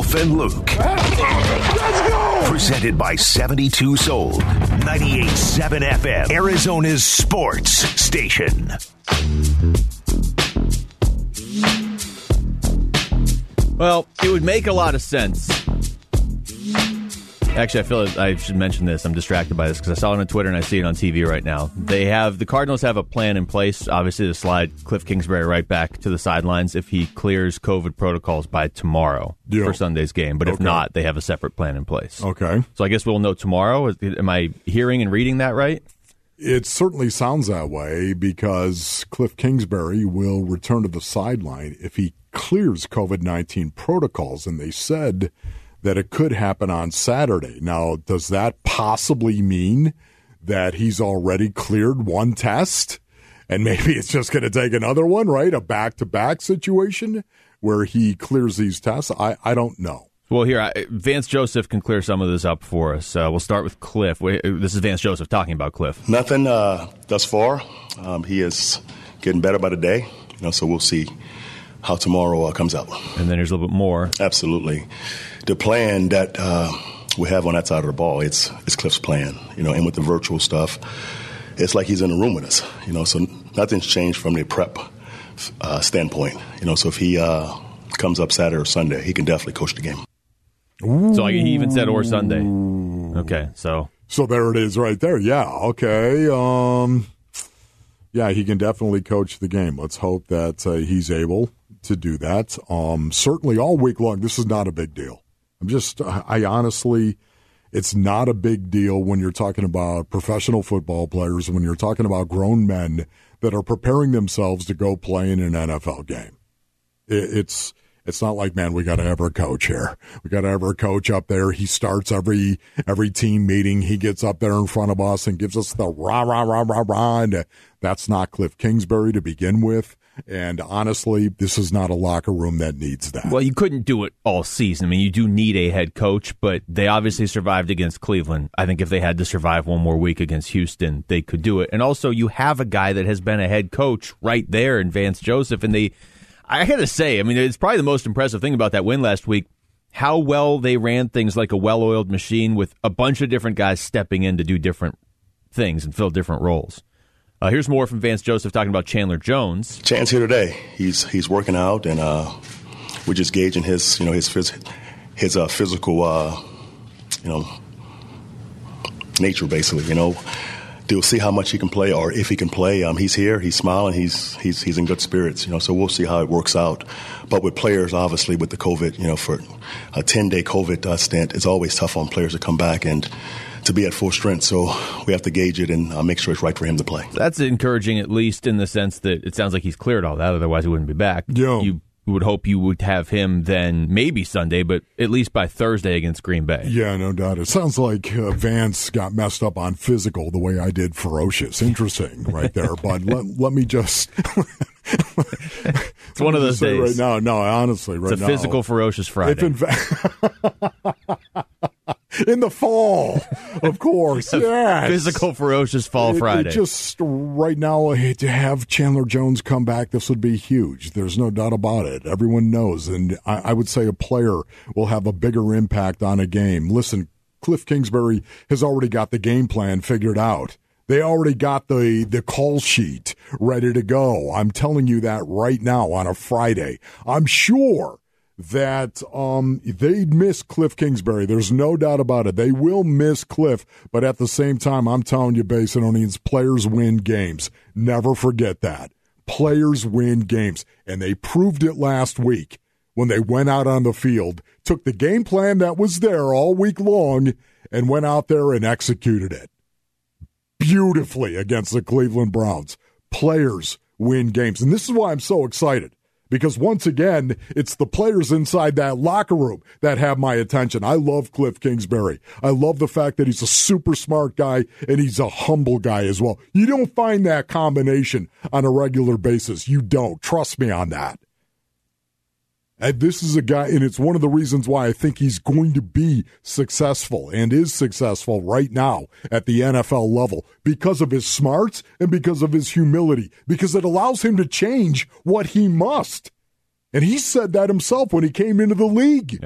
Cliff and Luke. Let's go! Presented by 72 Sold. 98.7 FM. Arizona's sports station. Well, it would make a lot of sense. Actually, I feel like I should mention this. I'm distracted by this because I saw it on Twitter and I see it on TV right now. The Cardinals have a plan in place, obviously, to slide Cliff Kingsbury right back to the sidelines if he clears COVID protocols by tomorrow for Sunday's game. But if not, they have a separate plan in place. Okay. So I guess we'll know tomorrow. Am I hearing and reading that right? It certainly sounds that way because Cliff Kingsbury will return to the sideline if he clears COVID-19 protocols, and they said that it could happen on Saturday. Now, does that possibly mean that he's already cleared one test and maybe it's just going to take another one, right? A back-to-back situation where he clears these tests? I don't know. Well, here, Vance Joseph can clear some of this up for us. We'll start with Cliff. This is Vance Joseph talking about Cliff. Nothing thus far. He is getting better by the day, so we'll see how tomorrow comes out. And then there's a little bit more. Absolutely. The plan that we have on that side of the ball, it's Cliff's plan, and with the virtual stuff, it's like he's in the room with us, so nothing's changed from the prep standpoint, so if he comes up Saturday or Sunday, he can definitely coach the game. Ooh. So he even said or Sunday. Okay, so there it is right there. Yeah, okay. Yeah, he can definitely coach the game. Let's hope that he's able to do that. Certainly all week long, this is not a big deal. I honestly, it's not a big deal when you're talking about professional football players, when you're talking about grown men that are preparing themselves to go play in an NFL game. It's not like, man, we got to have our coach here. We got to have our coach up there. He starts every team meeting. He gets up there in front of us and gives us the rah, rah, rah, rah, rah. And that's not Cliff Kingsbury to begin with. And honestly, this is not a locker room that needs that. Well, you couldn't do it all season. I mean, you do need a head coach, but they obviously survived against Cleveland. I think if they had to survive one more week against Houston, they could do it. And also, you have a guy that has been a head coach right there in Vance Joseph. And I got to say, I mean, it's probably the most impressive thing about that win last week, how well they ran things like a well-oiled machine with a bunch of different guys stepping in to do different things and fill different roles. Here's more from Vance Joseph talking about Chandler Jones. Chand's here today. He's working out, and we're just gauging his physical nature, basically. They'll see how much he can play, or if he can play. He's here. He's smiling. He's in good spirits. So we'll see how it works out. But with players, obviously, with the COVID, for a 10-day COVID stint, it's always tough on players to come back and to be at full strength. So we have to gauge it and make sure it's right for him to play. That's encouraging, at least in the sense that it sounds like he's cleared all that. Otherwise, he wouldn't be back. Yeah. You would hope you would have him then maybe Sunday, but at least by Thursday against Green Bay. Yeah, no doubt. It sounds like Vance got messed up on physical the way I did ferocious. Interesting right there. But let me just... It's one of those days. Right now, no, honestly, right now. It's a physical, ferocious Friday. In the fall, of course. Yes. Physical, ferocious fall Friday. Just right now, to have Chandler Jones come back, this would be huge. There's no doubt about it. Everyone knows. And I would say a player will have a bigger impact on a game. Listen, Cliff Kingsbury has already got the game plan figured out. They already got the call sheet ready to go. I'm telling you that right now on a Friday. I'm sure that they'd miss Cliff Kingsbury. There's no doubt about it. They will miss Cliff, but at the same time, I'm telling you, Basinonians, players win games. Never forget that. Players win games, and they proved it last week when they went out on the field, took the game plan that was there all week long, and went out there and executed it beautifully against the Cleveland Browns. Players win games, and this is why I'm so excited. Because once again, it's the players inside that locker room that have my attention. I love Cliff Kingsbury. I love the fact that he's a super smart guy and he's a humble guy as well. You don't find that combination on a regular basis. You don't. Trust me on that. And this is a guy, and it's one of the reasons why I think he's going to be successful and is successful right now at the NFL level because of his smarts and because of his humility, because it allows him to change what he must. And he said that himself when he came into the league. Yeah.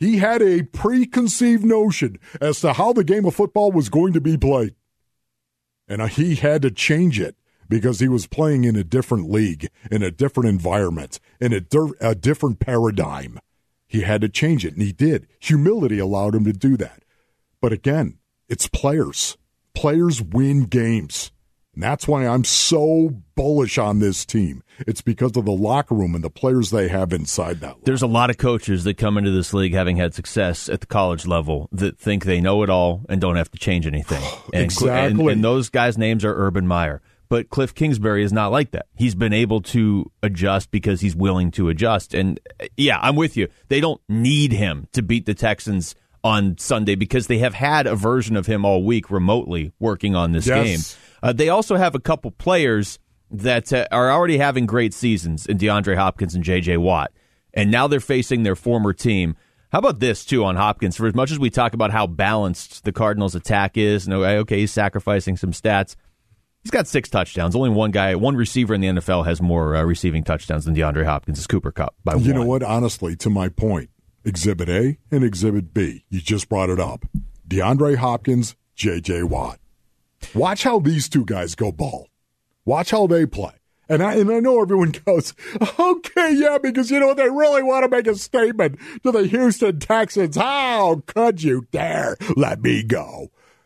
He had a preconceived notion as to how the game of football was going to be played. And he had to change it because he was playing in a different league, in a different environment, in a different paradigm. He had to change it, and he did. Humility allowed him to do that. But again, it's players. Players win games. And that's why I'm so bullish on this team. It's because of the locker room and the players they have inside that locker. There's a lot of coaches that come into this league having had success at the college level that think they know it all and don't have to change anything. And, Exactly. And those guys' names are Urban Meyer. But Cliff Kingsbury is not like that. He's been able to adjust because he's willing to adjust. And, yeah, I'm with you. They don't need him to beat the Texans on Sunday because they have had a version of him all week remotely working on this game. They also have a couple players that are already having great seasons in DeAndre Hopkins and J.J. Watt, and now they're facing their former team. How about this, too, on Hopkins? For as much as we talk about how balanced the Cardinals' attack is, and okay, he's sacrificing some stats, he's got 6 touchdowns. Only one receiver in the NFL has more receiving touchdowns than DeAndre Hopkins is Cooper Kupp by 1. You know what? Honestly, to my point, Exhibit A and Exhibit B, you just brought it up. DeAndre Hopkins, J.J. Watt. Watch how these two guys go ball. Watch how they play. And I know everyone goes, okay, yeah, because you know what? They really want to make a statement to the Houston Texans. How could you dare let me go?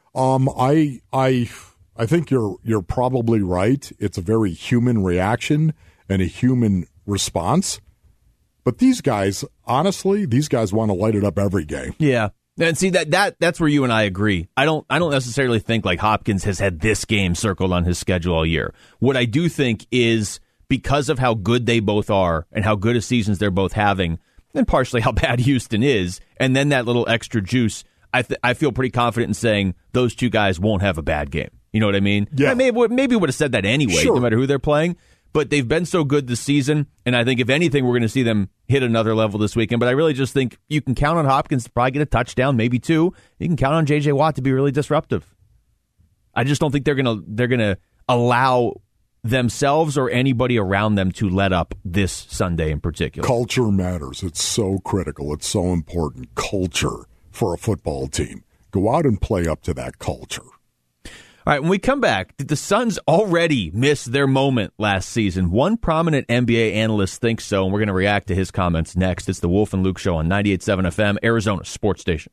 I think you're probably right. It's a very human reaction and a human response. But these guys, honestly, want to light it up every game. Yeah. And see that's where you and I agree. I don't necessarily think like Hopkins has had this game circled on his schedule all year. What I do think is because of how good they both are and how good of seasons they're both having, and partially how bad Houston is, and then that little extra juice, I feel pretty confident in saying those two guys won't have a bad game. You know what I mean? Yeah. I maybe would have said that anyway, Sure. No matter who they're playing. But they've been so good this season, and I think if anything, we're going to see them hit another level this weekend. But I really just think you can count on Hopkins to probably get a touchdown, maybe 2. You can count on J.J. Watt to be really disruptive. I just don't think they're gonna allow themselves or anybody around them to let up this Sunday in particular. Culture matters. It's so critical. It's so important. Culture for a football team. Go out and play up to that culture. All right, when we come back, did the Suns already miss their moment last season? One prominent NBA analyst thinks so, and we're going to react to his comments next. It's the Wolf and Luke Show on 98.7 FM, Arizona Sports Station.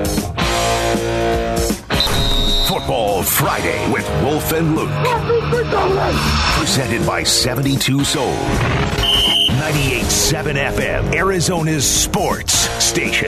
Football Friday with Wolf and Luke. Presented by 72 Sold. 98.7 FM, Arizona's sports station.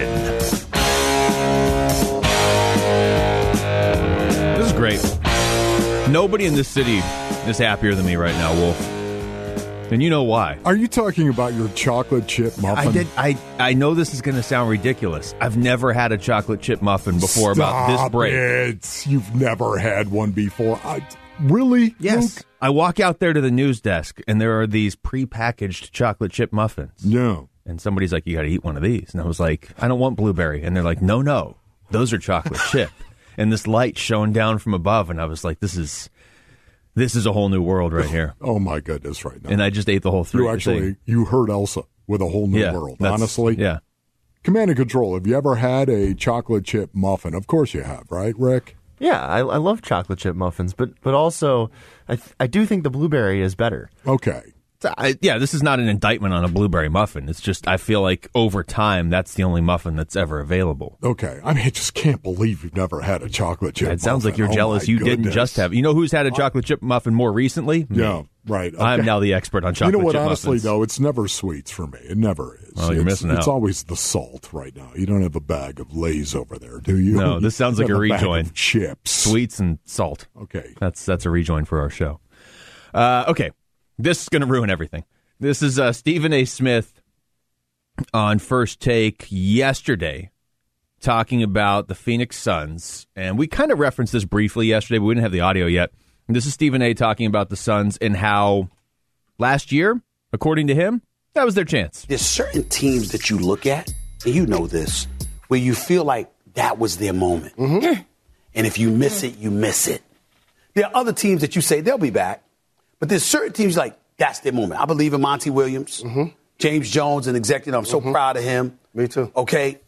This is great. Nobody in this city is happier than me right now, Wolf. And you know why. Are you talking about your chocolate chip muffin? I know this is going to sound ridiculous. I've never had a chocolate chip muffin before. About this break. You've never had one before. Really? Yes. Luke? I walk out there to the news desk, and there are these prepackaged chocolate chip muffins. No. And somebody's like, you got to eat one of these. And I was like, I don't want blueberry. And they're like, no, those are chocolate chip. And this light shone down from above, and I was like, this is a whole new world right here. Oh, my goodness, right now. And I just ate the whole 3. You heard Elsa with a whole new world. Honestly. Yeah. Command and Control, have you ever had a chocolate chip muffin? Of course you have, right, Rick? Yeah, I love chocolate chip muffins, but also I do think the blueberry is better. Okay. This is not an indictment on a blueberry muffin. It's just I feel like over time that's the only muffin that's ever available. Okay. I mean, I just can't believe you've never had a chocolate chip muffin. It sounds like you're jealous you didn't just have. You know who's had a chocolate chip muffin more recently? Me. Yeah, right. Okay. I'm now the expert on chocolate chip muffins. You know what, honestly, though, it's never sweets for me. It never is. Well, you're missing out. It's always the salt right now. You don't have a bag of Lay's over there, do you? No, this sounds like a rejoin. Bag of chips. Sweets and salt. Okay. That's a rejoin for our show. Okay. This is going to ruin everything. This is Stephen A. Smith on First Take yesterday talking about the Phoenix Suns. And we kind of referenced this briefly yesterday, but we didn't have the audio yet. And this is Stephen A. talking about the Suns and how last year, according to him, that was their chance. There's certain teams that you look at, and you know this, where you feel like that was their moment. Mm-hmm. And if you miss it, you miss it. There are other teams that you say they'll be back, but there's certain teams like, that's their moment. I believe in Monty Williams, James Jones, an executive. I'm so proud of him. Me too. Okay?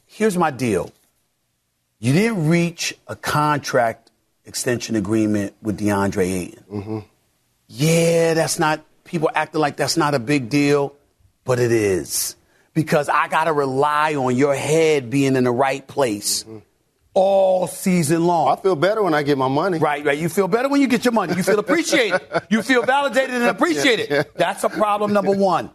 here's my deal. You didn't reach a contract extension agreement with DeAndre Ayton. Mm-hmm. Yeah, that's not, people acting like that's not a big deal, but it is. Because I got to rely on your head being in the right place all season long. I feel better when I get my money. Right. You feel better when you get your money. You feel appreciated. You feel validated and appreciated. That's a problem number one.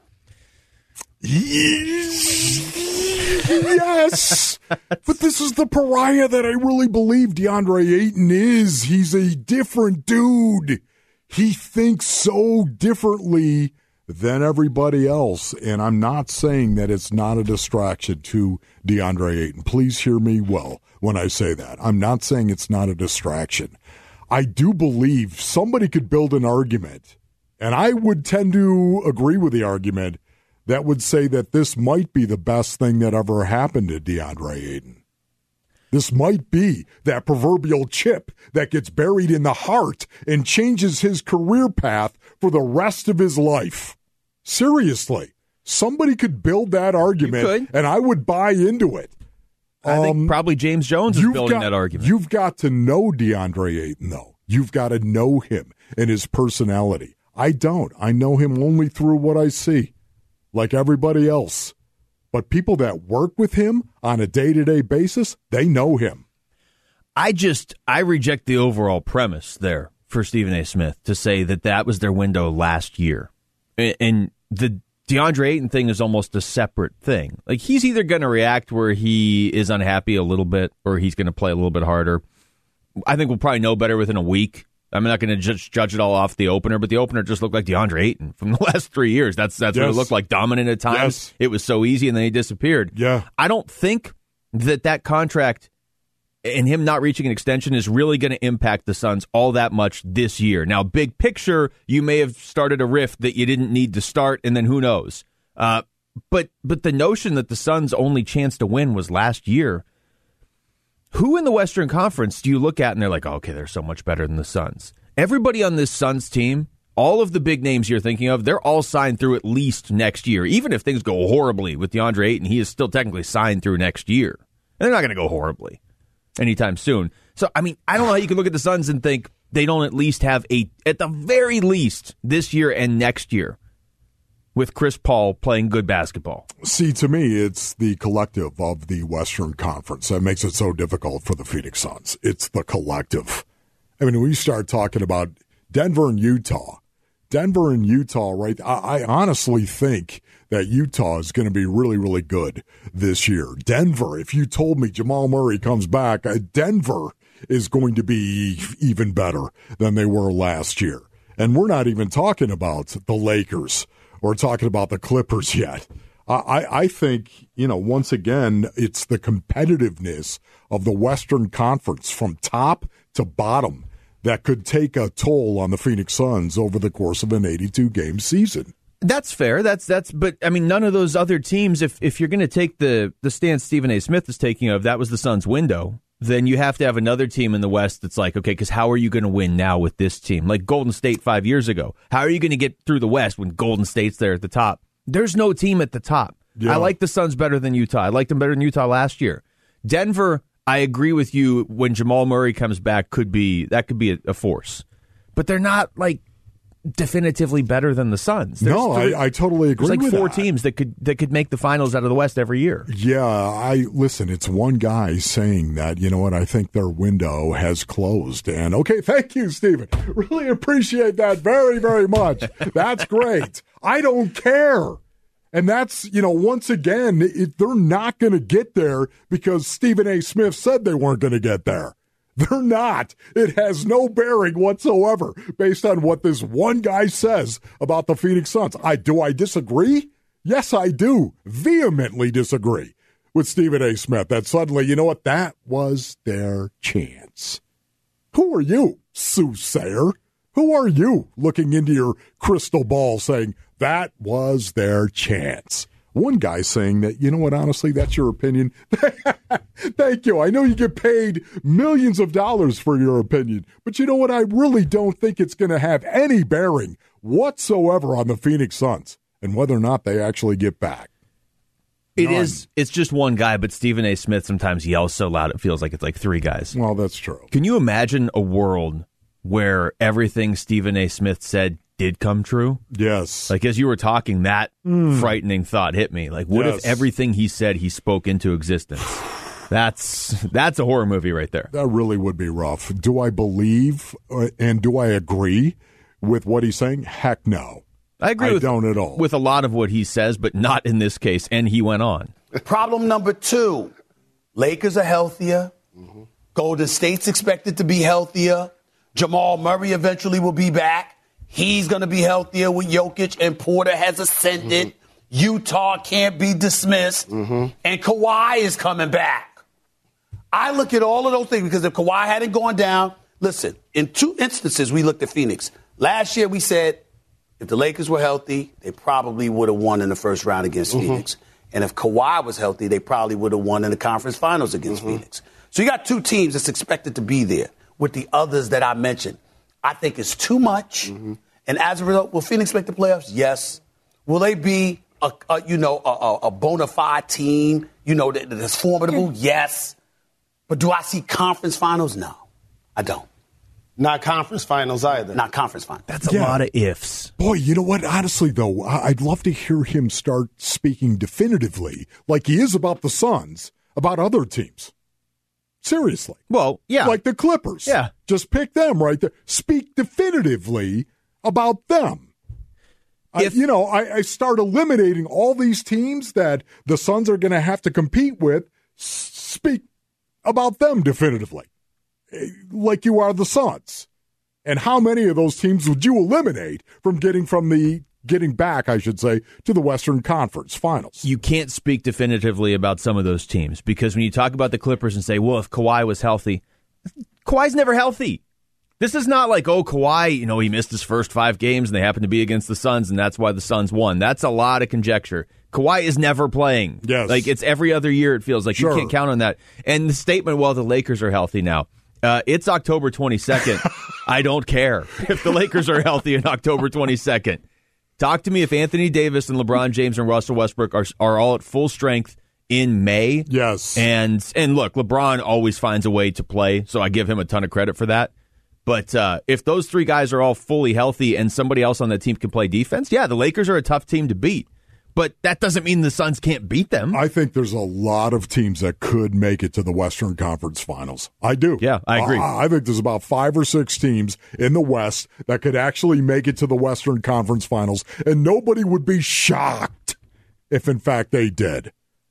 Yes. But this is the pariah that I really believe DeAndre Ayton is. He's a different dude. He thinks so differently than everybody else. And I'm not saying that it's not a distraction to DeAndre Ayton. Please hear me well when I say that. I'm not saying it's not a distraction. I do believe somebody could build an argument, and I would tend to agree with the argument, that would say that this might be the best thing that ever happened to DeAndre Ayton. This might be that proverbial chip that gets buried in the heart and changes his career path for the rest of his life. Seriously, somebody could build that argument, and I would buy into it. I think probably James Jones is building that argument. You've got to know DeAndre Ayton, though. You've got to know him and his personality. I don't. I know him only through what I see, like everybody else. But people that work with him on a day-to-day basis, they know him. I reject the overall premise there for Stephen A. Smith to say that was their window last year. And the DeAndre Ayton thing is almost a separate thing. Like, he's either going to react where he is unhappy a little bit or he's going to play a little bit harder. I think we'll probably know better within a week. I'm not going to just judge it all off the opener, but the opener just looked like DeAndre Ayton from the last 3 years. That's what it looked like, dominant at times. Yes. It was so easy, and then he disappeared. Yeah. I don't think that contract and him not reaching an extension is really going to impact the Suns all that much this year. Now, big picture, you may have started a rift that you didn't need to start, and then who knows? But the notion that the Suns' only chance to win was last year, who in the Western Conference do you look at and they're like, oh, okay, they're so much better than the Suns? Everybody on this Suns team, all of the big names you're thinking of, they're all signed through at least next year. Even if things go horribly with DeAndre Ayton, he is still technically signed through next year. And they're not going to go horribly anytime soon. So, I mean, I don't know how you can look at the Suns and think they don't at least have at the very least, this year and next year, with Chris Paul playing good basketball. See, to me, it's the collective of the Western Conference that makes it so difficult for the Phoenix Suns. It's the collective. I mean, when you start talking about Denver and Utah, right? I honestly think that Utah is going to be really, really good this year. Denver, if you told me Jamal Murray comes back, Denver is going to be even better than they were last year. And we're not even talking about the Lakers. We're talking about the Clippers yet. I think, once again, it's the competitiveness of the Western Conference from top to bottom that could take a toll on the Phoenix Suns over the course of an 82-game season. That's fair. But I mean, none of those other teams, if you're going to take the stance Stephen A. Smith is taking of that was the Suns' window, then you have to have another team in the West that's like, okay, because how are you going to win now with this team? Like Golden State 5 years ago. How are you going to get through the West when Golden State's there at the top? There's no team at the top. Yeah. I like the Suns better than Utah. I liked them better than Utah last year. Denver, I agree with you, when Jamal Murray comes back, could be a force. But they're not, like, definitively better than the Suns. I totally agree with that. There's like four teams that could make the finals out of the West every year. Yeah, listen, it's one guy saying that, you know what, I think their window has closed. And, okay, thank you, Stephen. Really appreciate that very, very much. That's great. I don't care. And that's, once again, they're not going to get there because Stephen A. Smith said they weren't going to get there. They're not. It has no bearing whatsoever based on what this one guy says about the Phoenix Suns. Do I disagree? Yes, I do. Vehemently disagree with Stephen A. Smith that suddenly, you know what, that was their chance. Who are you, soothsayer? Who are you looking into your crystal ball saying that was their chance? One guy saying that, you know what, honestly, that's your opinion. Thank you. I know you get paid millions of dollars for your opinion, but you know what? I really don't think it's going to have any bearing whatsoever on the Phoenix Suns and whether or not they actually get back. It is. It's just one guy, but Stephen A. Smith sometimes yells so loud it feels like it's like three guys. Well, that's true. Can you imagine a world where everything Stephen A. Smith said did come true? Yes. Like, as you were talking, that frightening thought hit me. Like, what if everything he said he spoke into existence? That's a horror movie right there. That really would be rough. Do I believe and do I agree with what he's saying? Heck no. I don't at all. With a lot of what he says, but not in this case. And he went on. Problem number 2, Lakers are healthier. Golden State's expected to be healthier. Jamal Murray eventually will be back. He's going to be healthier with Jokic, and Porter has ascended. Utah can't be dismissed. And Kawhi is coming back. I look at all of those things because if Kawhi hadn't gone down, listen, in 2 instances we looked at Phoenix. Last year we said if the Lakers were healthy, they probably would have won in the first round against Phoenix. And if Kawhi was healthy, they probably would have won in the conference finals against Phoenix. So you got 2 teams that's expected to be there with the others that I mentioned. I think it's too much. And as a result, will Phoenix make the playoffs? Yes. Will they be a bona fide team, that's formidable? Yes. But do I see conference finals? No, I don't. Not conference finals either. Not conference finals. That's a lot of ifs. Boy, you know what? Honestly, though, I'd love to hear him start speaking definitively, like he is about the Suns, about other teams. Seriously. Well, yeah. Like the Clippers. Yeah. Just pick them right there. Speak definitively about them. I start eliminating all these teams that the Suns are going to have to compete with. Speak about them definitively, like you are the Suns. And how many of those teams would you eliminate from getting back, I should say, to the Western Conference Finals? You can't speak definitively about some of those teams because when you talk about the Clippers and say, well, if Kawhi was healthy, Kawhi's never healthy. This is not like, Kawhi, he missed his first 5 games and they happened to be against the Suns and that's why the Suns won. That's a lot of conjecture. Kawhi is never playing. Yes. Like, it's every other year, it feels like. Sure. You can't count on that. And the statement, well, the Lakers are healthy now. It's October 22nd. I don't care if the Lakers are healthy on October 22nd. Talk to me if Anthony Davis and LeBron James and Russell Westbrook are all at full strength in May. Yes. And look, LeBron always finds a way to play, so I give him a ton of credit for that. But if those 3 guys are all fully healthy and somebody else on that team can play defense, yeah, the Lakers are a tough team to beat. But that doesn't mean the Suns can't beat them. I think there's a lot of teams that could make it to the Western Conference Finals. I do. Yeah, I agree. I think there's about 5 or 6 teams in the West that could actually make it to the Western Conference Finals, and nobody would be shocked if, in fact, they did.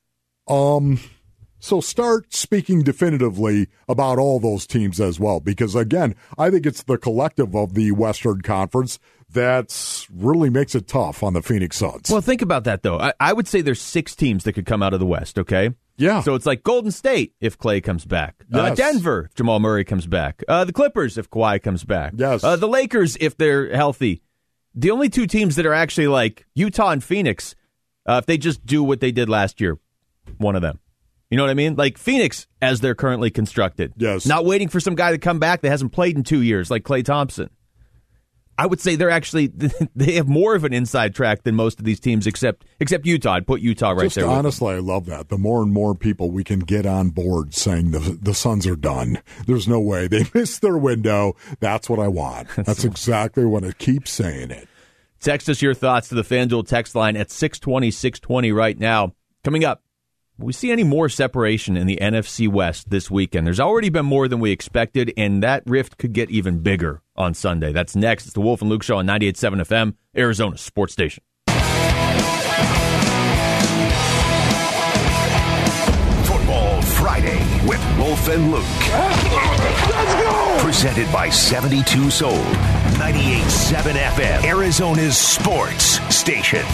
So start speaking definitively about all those teams as well, because, again, I think it's the collective of the Western Conference that really makes it tough on the Phoenix Suns. Well, think about that, though. I would say there's 6 teams that could come out of the West, okay? Yeah. So it's like Golden State if Klay comes back. Yes. Denver if Jamal Murray comes back. The Clippers if Kawhi comes back. Yes. The Lakers if they're healthy. The only 2 teams that are actually like Utah and Phoenix, if they just do what they did last year, one of them. You know what I mean? Like Phoenix, as they're currently constructed. Yes. Not waiting for some guy to come back that hasn't played in 2 years, like Klay Thompson. I would say they have more of an inside track than most of these teams, except Utah. I'd put Utah right there. Honestly, I love that. The more and more people we can get on board saying the Suns are done. There's no way. They missed their window. That's what I want. That's exactly what I keep saying it. Text us your thoughts to the FanDuel text line at 620 right now. Coming up, will we see any more separation in the NFC West this weekend? There's already been more than we expected, and that rift could get even bigger on Sunday. That's next. It's the Wolf and Luke Show on 98.7 FM, Arizona Sports Station. Football Friday with Wolf and Luke. Let's go! Presented by 72 Sold, 98.7 FM, Arizona's sports station.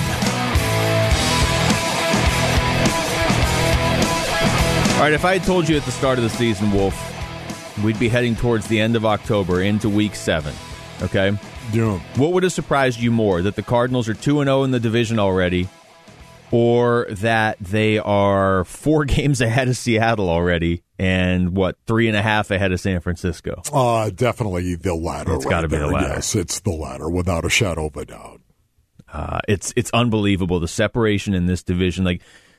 All right, if I had told you at the start of the season, Wolf, we'd be heading towards the end of October into Week 7, okay? Yeah. What would have surprised you more, that the Cardinals are 2-0 in the division already, or that they are 4 games ahead of Seattle already and, 3.5 ahead of San Francisco? Definitely the latter. It's got to be the latter. Yes, it's the latter, without a shadow of a doubt. It's unbelievable, the separation in this division. Like,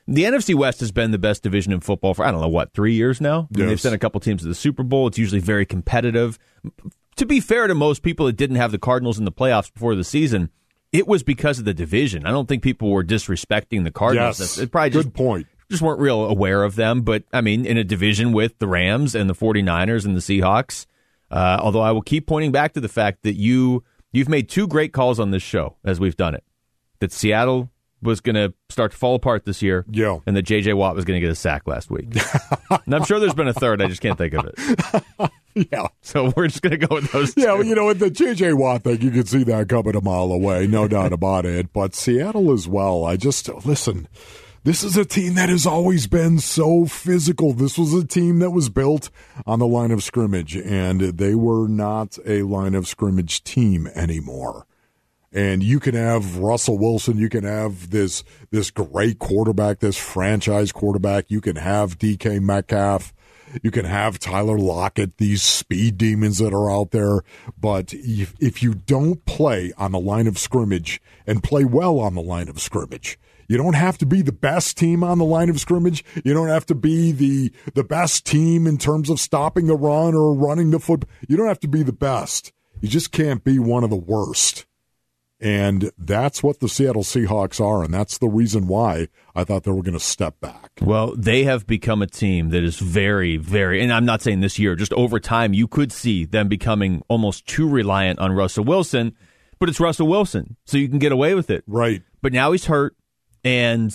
The NFC West has been the best division in football for, 3 years now? Yes. They've sent a couple teams to the Super Bowl. It's usually very competitive. To be fair to most people that didn't have the Cardinals in the playoffs before the season, it was because of the division. I don't think people were disrespecting the Cardinals. Yes, it probably good point. Just weren't real aware of them. But, in a division with the Rams and the 49ers and the Seahawks, although I will keep pointing back to the fact that you've made two great calls on this show as we've done it, that Seattle was going to start to fall apart this year, and that J.J. Watt was going to get a sack last week. And I'm sure there's been a third. I just can't think of it. Yeah. So we're just going to go with those two. Yeah, with the J.J. Watt thing, you can see that coming a mile away, no doubt about it. But Seattle as well, listen, this is a team that has always been so physical. This was a team that was built on the line of scrimmage, and they were not a line of scrimmage team anymore. And you can have Russell Wilson, you can have this great quarterback, this franchise quarterback, you can have DK Metcalf, you can have Tyler Lockett, these speed demons that are out there. But if you don't play on the line of scrimmage and play well on the line of scrimmage, you don't have to be the best team on the line of scrimmage. You don't have to be the best team in terms of stopping the run or running the football. You don't have to be the best. You just can't be one of the worst. And that's what the Seattle Seahawks are, and that's the reason why I thought they were going to step back. Well, they have become a team that is very, very, and I'm not saying this year, just over time, you could see them becoming almost too reliant on Russell Wilson, but it's Russell Wilson, so you can get away with it. Right. But now he's hurt, and,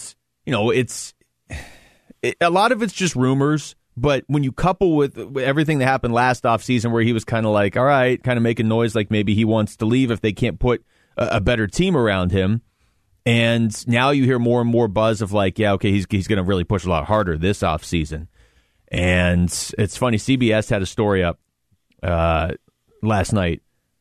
a lot of it's just rumors, but when you couple with everything that happened last offseason where he was kind of like, all right, kind of making noise like maybe he wants to leave if they can't put a better team around him. And now you hear more and more buzz of like, yeah, okay, he's going to really push a lot harder this offseason. And it's funny, CBS had a story up last night,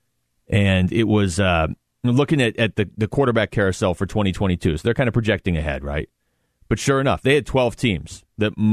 and it was looking at the quarterback carousel for 2022. So they're kind of projecting ahead, right? But sure enough, they had 12 teams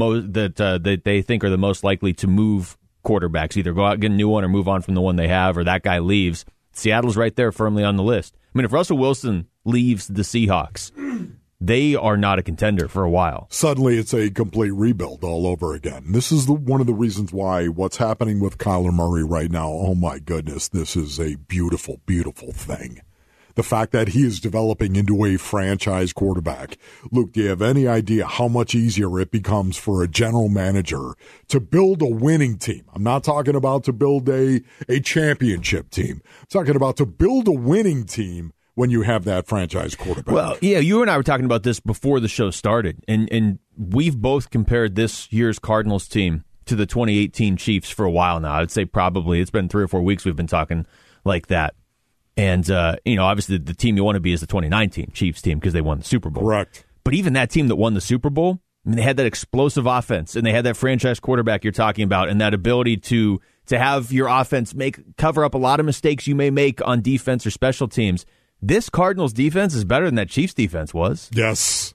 that they think are the most likely to move quarterbacks, either go out and get a new one or move on from the one they have, or that guy leaves. Seattle's right there firmly on the list. If Russell Wilson leaves the Seahawks, they are not a contender for a while. Suddenly it's a complete rebuild all over again. This is one of the reasons why what's happening with Kyler Murray right now, oh my goodness, this is a beautiful, beautiful thing. The fact that he is developing into a franchise quarterback. Luke, do you have any idea how much easier it becomes for a general manager to build a winning team? I'm not talking about to build a championship team. I'm talking about to build a winning team when you have that franchise quarterback. Well, yeah, you and I were talking about this before the show started, and we've both compared this year's Cardinals team to the 2018 Chiefs for a while now. I'd say probably it's been 3 or 4 weeks we've been talking like that. And, obviously the team you want to be is the 2019 Chiefs team because they won the Super Bowl. Correct. But even that team that won the Super Bowl, they had that explosive offense, and they had that franchise quarterback you're talking about, and that ability to have your offense cover up a lot of mistakes you may make on defense or special teams. This Cardinals defense is better than that Chiefs defense was. Yes.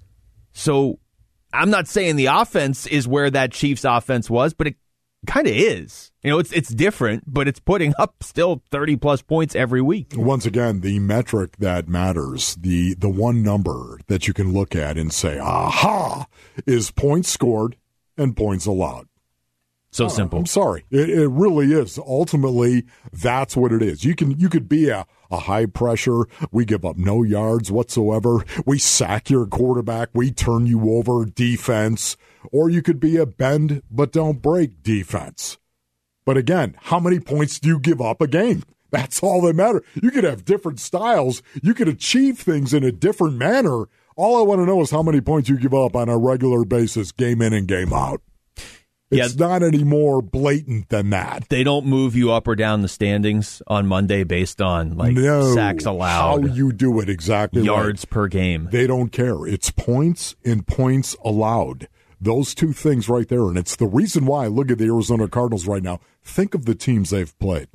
So I'm not saying the offense is where that Chiefs offense was, but it kind of is. It's different, but it's putting up still 30-plus points every week. Once again, the metric that matters, the one number that you can look at and say, aha, is points scored and points allowed. So simple. I'm sorry. It really is. Ultimately, that's what it is. You could be a high pressure. We give up no yards whatsoever. We sack your quarterback. We turn you over defense. Or you could be a bend but don't break defense. But again, how many points do you give up a game? That's all that matters. You could have different styles. You could achieve things in a different manner. All I want to know is how many points you give up on a regular basis, game in and game out. It's not any more blatant than that. They don't move you up or down the standings on Monday based on sacks allowed. How you do it exactly. Yards per game. They don't care. It's points and points allowed. Those two things right there. And it's the reason why I look at the Arizona Cardinals right now. Think of the teams they've played.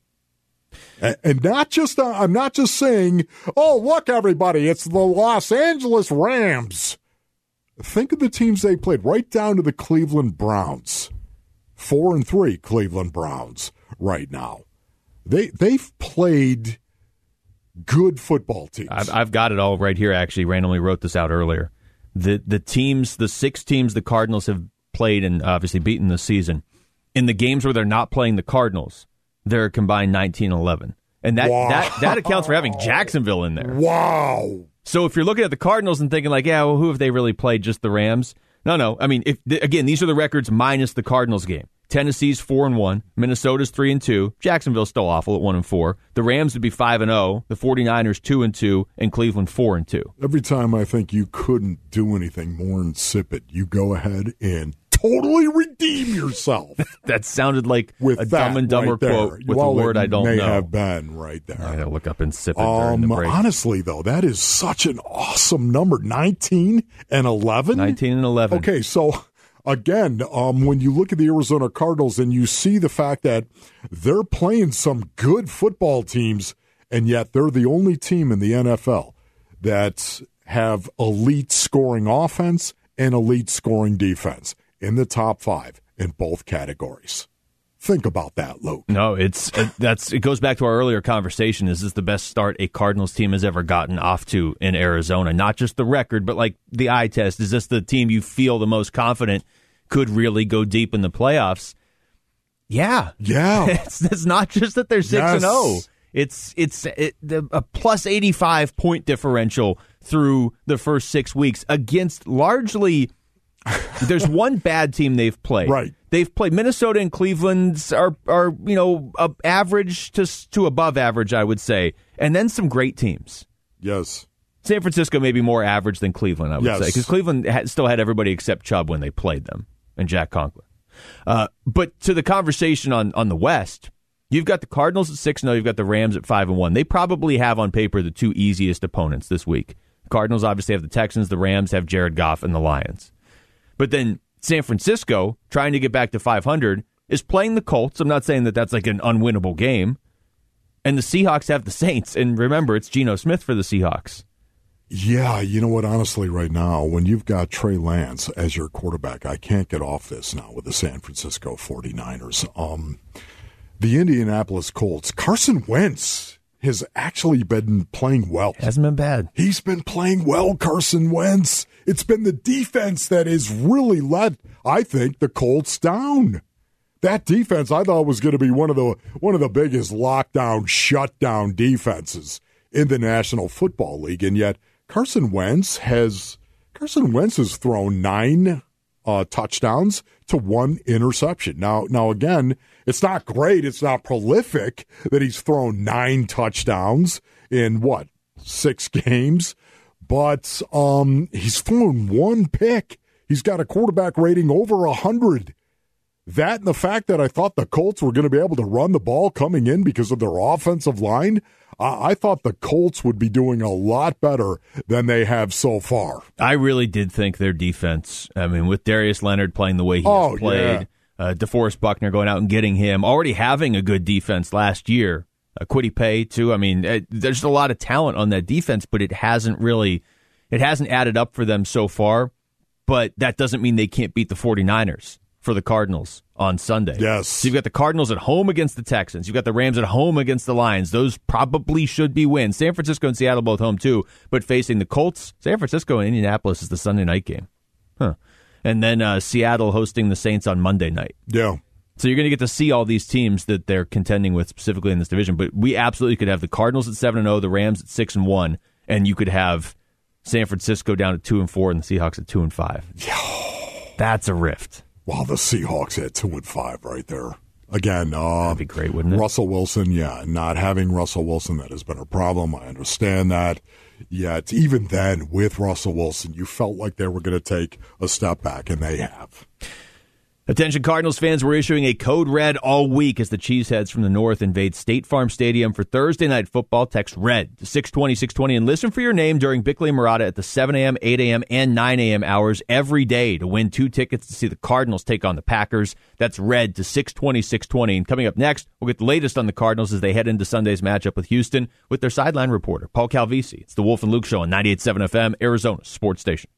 And not just, I'm not just saying, oh, look, everybody, it's the Los Angeles Rams. Think of the teams they played, right down to the Cleveland Browns. 4-3 Cleveland Browns right now. They've played good football teams. I've got it all right here, actually. Randomly wrote this out earlier. the teams, the 6 teams the Cardinals have played and obviously beaten this season, in the games where they're not playing the Cardinals, they're combined 19-11. And that accounts for having Jacksonville in there. Wow. So if you're looking at the Cardinals and thinking like, yeah, well, who have they really played? Just the Rams? No. I mean, again, these are the records minus the Cardinals game. Tennessee's 4-1, Minnesota's 3-2, Jacksonville's still awful at 1-4. The Rams would be 5-0, the 49ers 2-2, and Cleveland 4-2. Every time I think you couldn't do anything more insipid, you go ahead and totally redeem yourself. That sounded like with a Dumb and Dumber quote with a word I don't know. May have been right there. I gotta look up insipid during the break. Honestly, though, that is such an awesome number. 19-11? 19-11. Okay, so again, when you look at the Arizona Cardinals and you see the fact that they're playing some good football teams, and yet they're the only team in the NFL that have elite scoring offense and elite scoring defense in the top 5 in both categories. Think about that, Luke. No, it goes back to our earlier conversation. Is this the best start a Cardinals team has ever gotten off to in Arizona? Not just the record, but like the eye test. Is this the team you feel the most confident could really go deep in the playoffs? Yeah. It's not just that they're 6-0. It's a plus 85 point differential through the first 6 weeks against largely. There's one bad team they've played. Right. They've played Minnesota and Cleveland are average to above average, I would say, and then some great teams. Yes. San Francisco may be more average than Cleveland, I would say, because Cleveland still had everybody except Chubb when they played them and Jack Conklin. But to the conversation on the West, you've got the Cardinals at 6-0, you've got the Rams at 5-1. They probably have on paper the 2 easiest opponents this week. The Cardinals obviously have the Texans, the Rams have Jared Goff and the Lions. But then San Francisco, trying to get back to 500, is playing the Colts. I'm not saying that that's like an unwinnable game. And the Seahawks have the Saints. And remember, it's Geno Smith for the Seahawks. Yeah, you know what? Honestly, right now, when you've got Trey Lance as your quarterback, I can't get off this now with the San Francisco 49ers. The Indianapolis Colts, Carson Wentz has actually been playing well. Hasn't been bad. He's been playing well, Carson Wentz. It's been the defense that has really let, I think, the Colts down. That defense, I thought, was going to be one of the biggest lockdown, shutdown defenses in the National Football League, and yet Carson Wentz has thrown 9 touchdowns to 1 interception. Now again, it's not great. It's not prolific that he's thrown 9 touchdowns in 6 games, but he's thrown 1 pick. He's got a quarterback rating over 100. That and the fact that I thought the Colts were going to be able to run the ball coming in because of their offensive line, I thought the Colts would be doing a lot better than they have so far. I really did think their defense, I mean, with Darius Leonard playing the way he has played, DeForest Buckner going out and getting him, already having a good defense last year, Kwity Paye too. I mean, there's a lot of talent on that defense, but it hasn't added up for them so far. But that doesn't mean they can't beat the 49ers for the Cardinals on Sunday. Yes. So you've got the Cardinals at home against the Texans. You've got the Rams at home against the Lions. Those probably should be wins. San Francisco and Seattle both home too, but facing the Colts, San Francisco and Indianapolis is the Sunday night game. And then Seattle hosting the Saints on Monday night. Yeah. So you're going to get to see all these teams that they're contending with specifically in this division, but we absolutely could have the Cardinals at 7-0, the Rams at 6-1, and you could have San Francisco down at 2-4 and the Seahawks at 2-5. That's a rift. Wow, the Seahawks at 2-5 right there. Again, that'd be great, wouldn't it? Russell Wilson, not having Russell Wilson, that has been a problem. I understand that. Yet, even then, with Russell Wilson, you felt like they were going to take a step back, and they have. Attention Cardinals fans, we're issuing a code red all week as the Cheeseheads from the North invade State Farm Stadium for Thursday Night Football. Text RED to 620-620 and listen for your name during Bickley and Murata at the 7 a.m., 8 a.m., and 9 a.m. hours every day to win 2 tickets to see the Cardinals take on the Packers. That's RED to 620-620. And coming up next, we'll get the latest on the Cardinals as they head into Sunday's matchup with Houston with their sideline reporter, Paul Calvisi. It's the Wolf and Luke Show on 98.7 FM, Arizona Sports Station.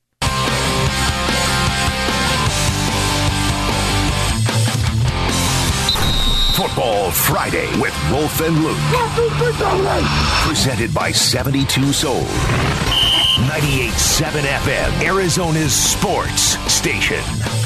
Football Friday with Wolf and Luke. Presented by 72 Soul. 98.7 FM, Arizona's sports station.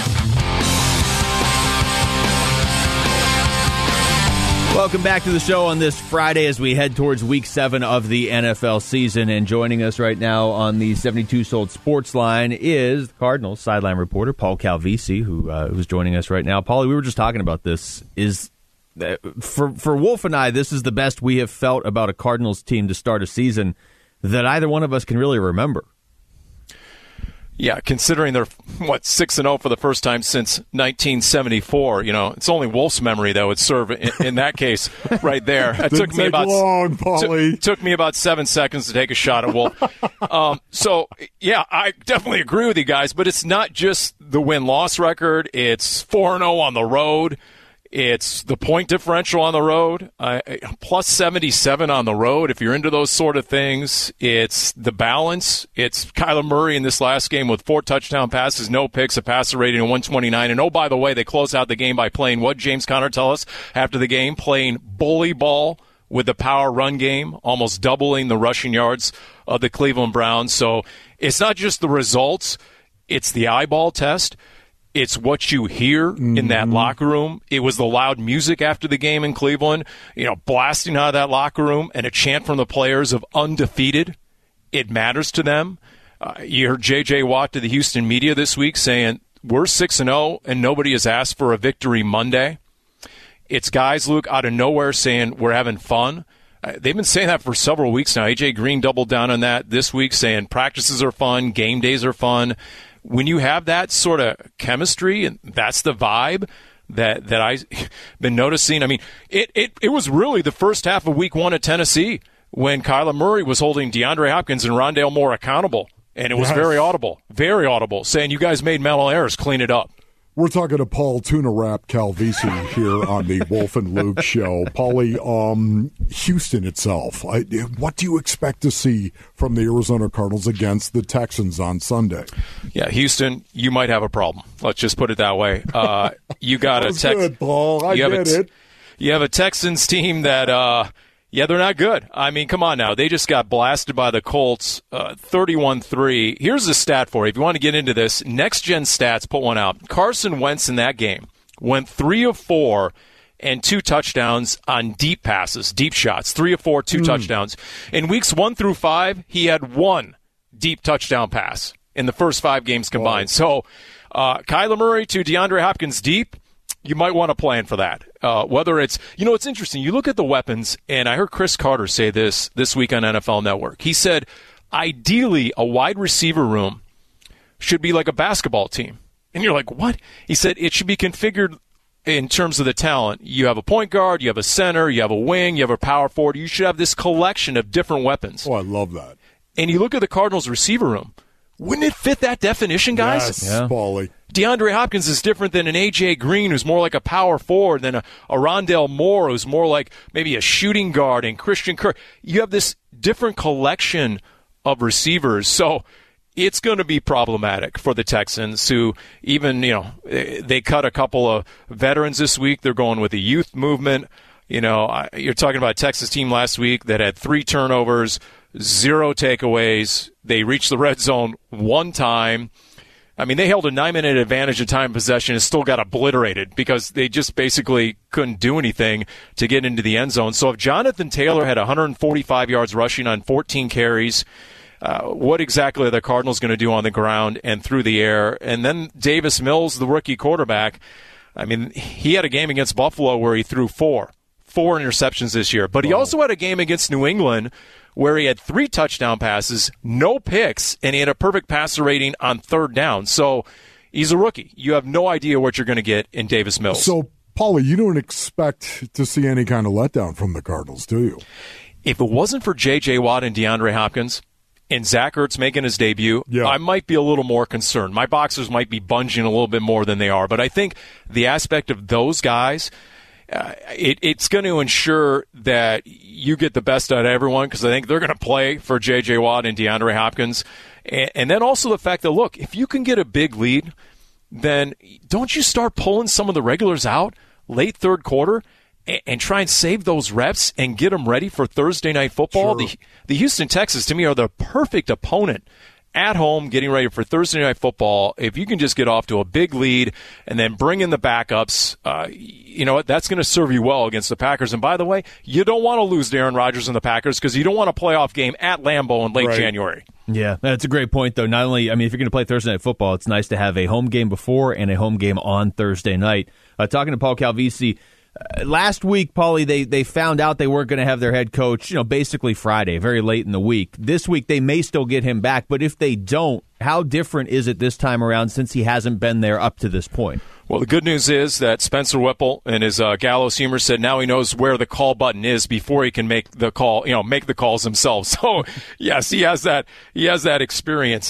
Welcome back to the show on this Friday as we head towards Week 7 of the NFL season. And joining us right now on the 72 Sold Sports Line is the Cardinals sideline reporter Paul Calvisi, who's joining us right now. Paulie, we were just talking about this. For Wolf and I, this is the best we have felt about a Cardinals team to start a season that either one of us can really remember. Yeah, considering they're, 6-0 for the first time since 1974. It's only Wolf's memory that would serve in that case right there. It took me about 7 seconds to take a shot at Wolf. I definitely agree with you guys, but it's not just the win-loss record. It's 4-0 on the road. It's the point differential on the road, plus 77 on the road. If you're into those sort of things, it's the balance. It's Kyler Murray in this last game with 4 touchdown passes, no picks, a passer rating of 129. And, oh, by the way, they close out the game by playing what James Conner tell us after the game? Playing bully ball with the power run game, almost doubling the rushing yards of the Cleveland Browns. So it's not just the results. It's the eyeball test. It's what you hear in that locker room. It was the loud music after the game in Cleveland, blasting out of that locker room, and a chant from the players of undefeated. It matters to them. You heard J.J. Watt to the Houston media this week saying, we're 6-0 and nobody has asked for a victory Monday. It's guys, Luke, out of nowhere saying we're having fun. They've been saying that for several weeks now. A.J. Green doubled down on that this week, saying practices are fun, game days are fun. When you have that sort of chemistry, and that's the vibe that I've been noticing. I mean, it was really the first half of Week 1 at Tennessee when Kyler Murray was holding DeAndre Hopkins and Rondale Moore accountable, and it was very audible, saying you guys made mental errors, clean it up. We're talking to Paul Tuna Wrap Calvisi here on the Wolf and Luke show. Paulie, Houston itself, what do you expect to see from the Arizona Cardinals against the Texans on Sunday? Yeah, Houston, you might have a problem. Let's just put it that way. You got good, Paul. I get it. You have a Texans team that they're not good. I mean, come on now. They just got blasted by the Colts, 31-3. Here's a stat for you. If you want to get into this, Next Gen Stats put one out. Carson Wentz in that game went 3 of 4 and 2 touchdowns on deep passes, deep shots. 3 of 4, 2 touchdowns. In weeks 1 through 5, he had 1 deep touchdown pass in the first 5 games combined. So Kyler Murray to DeAndre Hopkins deep, you might want to plan for that. Whether it's, it's interesting. You look at the weapons, and I heard Chris Carter say this week on NFL Network. He said, ideally, a wide receiver room should be like a basketball team. And you're like, what? He said it should be configured in terms of the talent. You have a point guard, you have a center, you have a wing, you have a power forward. You should have this collection of different weapons. Oh, I love that. And you look at the Cardinals receiver room. Wouldn't it fit that definition, guys? Yes, Paulie. DeAndre Hopkins is different than an A.J. Green, who's more like a power forward, than a Rondale Moore, who's more like maybe a shooting guard, and Christian Kirk. You have this different collection of receivers. So it's going to be problematic for the Texans, who even, they cut a couple of veterans this week. They're going with a youth movement. You're talking about a Texas team last week that had 3 turnovers, 0 takeaways. They reached the red zone 1 time. I mean, they held a 9-minute advantage in time of possession and still got obliterated because they just basically couldn't do anything to get into the end zone. So if Jonathan Taylor had 145 yards rushing on 14 carries, what exactly are the Cardinals going to do on the ground and through the air? And then Davis Mills, the rookie quarterback, I mean, he had a game against Buffalo where he threw 4 interceptions this year. But he also had a game against New England where he had 3 touchdown passes, no picks, and he had a perfect passer rating on 3rd down. So he's a rookie. You have no idea what you're going to get in Davis Mills. So, Paulie, you don't expect to see any kind of letdown from the Cardinals, do you? If it wasn't for J.J. Watt and DeAndre Hopkins and Zach Ertz making his debut, I might be a little more concerned. My boxers might be bunging a little bit more than they are. But I think the aspect of those guys, it's going to ensure that you get the best out of everyone, because I think they're going to play for J.J. Watt and DeAndre Hopkins. And then also the fact that, look, if you can get a big lead, then don't you start pulling some of the regulars out late 3rd quarter and try and save those reps and get them ready for Thursday Night Football. Sure. The Houston Texans, to me, are the perfect opponent at home getting ready for Thursday Night Football. If you can just get off to a big lead and then bring in the backups, you know what? That's going to serve you well against the Packers. And by the way, you don't want to lose to Aaron Rodgers and the Packers because you don't want a playoff game at Lambeau in late January. Yeah, that's a great point, though. Not only, I mean, if you're going to play Thursday Night Football, it's nice to have a home game before and a home game on Thursday night. Talking to Paul Calvisi, last week, Paulie, they found out they weren't going to have their head coach, basically Friday, very late in the week. This week, they may still get him back, but if they don't, how different is it this time around since he hasn't been there up to this point? Well, the good news is that Spencer Whipple and his gallows humor said now he knows where the call button is before he can make the call, make the calls himself. So, yes, he has that experience.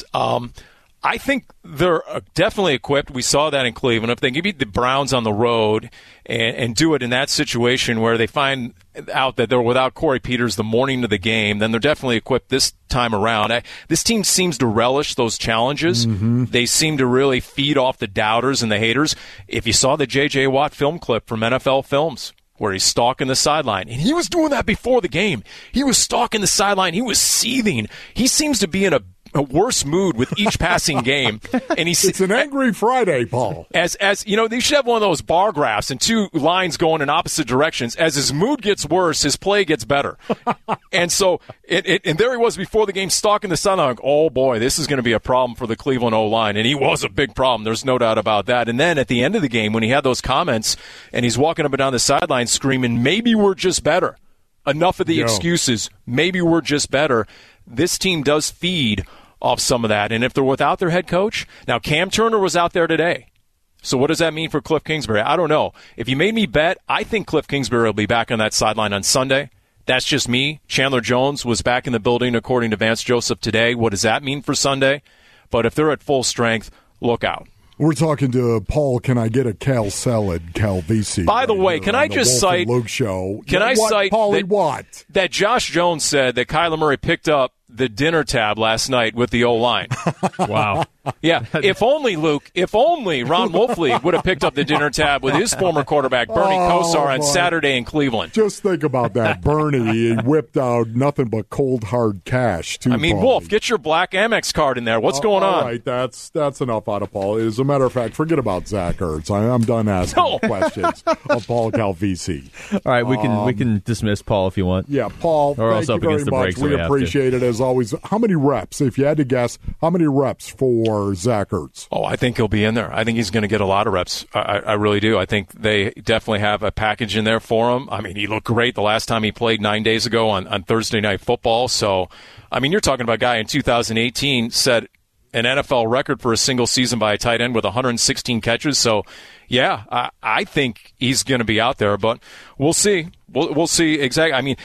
I think they're definitely equipped. We saw that in Cleveland. If they can beat the Browns on the road and do it in that situation where they find out that they're without Corey Peters the morning of the game, then they're definitely equipped this time around. This team seems to relish those challenges. Mm-hmm. They seem to really feed off the doubters and the haters. If you saw the J.J. Watt film clip from NFL Films, where he's stalking the sideline. And he was doing that before the game. He was stalking the sideline. He was seething. He seems to be in a worse mood with each passing game. And it's an angry Friday, Paul. As they should have one of those bar graphs and two lines going in opposite directions. As his mood gets worse, his play gets better. And so, and there he was before the game stalking the sideline. Like, oh, boy, this is going to be a problem for the Cleveland O-line. And he was a big problem. There's no doubt about that. And then at the end of the game, when he had those comments and he's walking up and down the sideline screaming, maybe we're just better. Enough of the excuses. Maybe we're just better. This team does feed off some of that. And if they're without their head coach, now Cam Turner was out there today. So what does that mean for Cliff Kingsbury? I don't know. If you made me bet, I think Cliff Kingsbury will be back on that sideline on Sunday. That's just me. Chandler Jones was back in the building according to Vance Joseph today. What does that mean for Sunday? But if they're at full strength, look out. We're talking to Paul. Can I get a Cal salad, Calvisi? By the way, can I just cite Luke show? Can I cite Paulie that Josh Jones said that Kyler Murray picked up the dinner tab last night with the O-line. Wow. Yeah. If only, Luke, Ron Wolfley would have picked up the dinner tab with his former quarterback, Bernie Kosar, on Saturday in Cleveland. Just think about that. Bernie whipped out nothing but cold, hard cash, too, Paulie. Wolf, get your black Amex card in there. What's going on? All right, that's enough out of Paul. As a matter of fact, forget about Zach Ertz. I'm done asking questions of Paul Calvisi. All right, we can dismiss Paul if you want. Yeah, Paul, or thank you very much. We appreciate it, as always. How many reps, if you had to guess, how many reps for Zach Ertz? Oh, I think he'll be in there. I think he's going to get a lot of reps. I really do. I think they definitely have a package in there for him. I mean, he looked great the last time he played 9 days ago on Thursday Night Football. So, I mean, you're talking about a guy in 2018 set an NFL record for a single season by a tight end with 116 catches. So, yeah, I think he's going to be out there. But we'll see. We'll see exactly. I mean,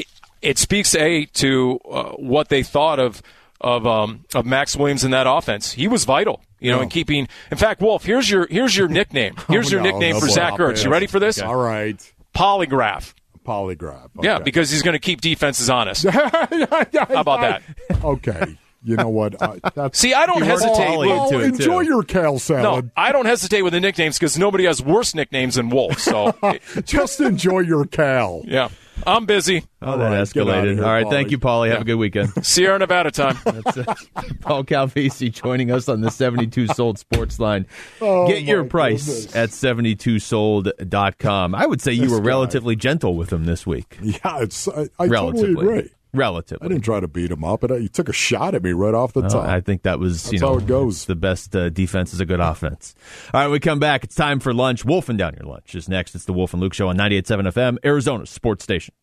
it speaks to what they thought of Max Williams in that offense. He was vital, in keeping. In fact, Wolf, here's your nickname. Here's your nickname for Zach Ertz. You ready for this? Okay. All right. Polygraph. Okay. Yeah, because he's going to keep defenses honest. How about that? Okay. You know what? See, I don't hesitate. Enjoy your Cal salad. No, I don't hesitate with the nicknames because nobody has worse nicknames than Wolf. So just enjoy your Cal. Yeah. I'm busy. Oh, that escalated. All right, thank you, Paulie. Have a good weekend. Sierra Nevada time. That's Paul Calvisi joining us on the 72 Sold Sports Line. Get your price at 72sold.com. I would say you were relatively gentle with him this week. Yeah, I totally agree. Relatively. I didn't try to beat him up, but he took a shot at me right off the top. I think that was, That's how it goes. The best defense is a good offense. All right, we come back. It's time for lunch. Wolfing Down Your Lunch is next. It's the Wolf and Luke Show on 98.7 FM, Arizona's sports station.